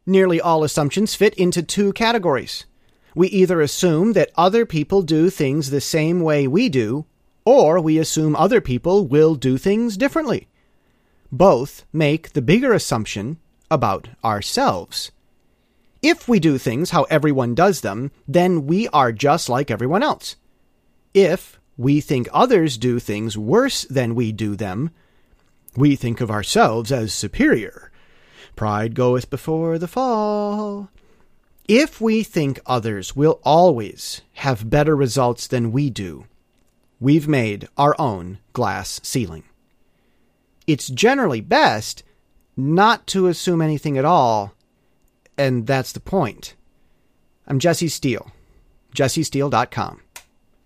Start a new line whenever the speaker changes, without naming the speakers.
Nearly all assumptions fit into two categories. We either assume that other people do things the same way we do, or we assume other people will do things differently. Both make the bigger assumption about ourselves. If we do things how everyone does them, then we are just like everyone else. If we think others do things worse than we do them, we think of ourselves as superior. Pride goeth before the fall. If we think others will always have better results than we do, we've made our own glass ceiling. It's generally best not to assume anything at all, and that's the point. I'm Jesse Steele, jessesteele.com.